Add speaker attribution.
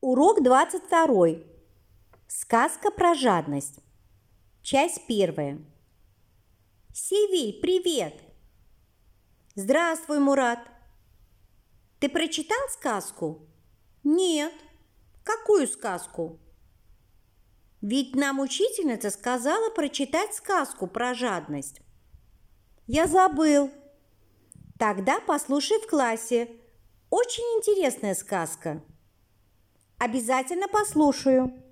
Speaker 1: Урок 22. Сказка про жадность. Часть 1. Севиль, привет! Здравствуй, Мурат. Ты прочитал сказку? Нет. Какую сказку? Ведь нам учительница сказала прочитать сказку про жадность. Я забыл. Тогда послушай в классе. Очень интересная сказка. Обязательно послушаю.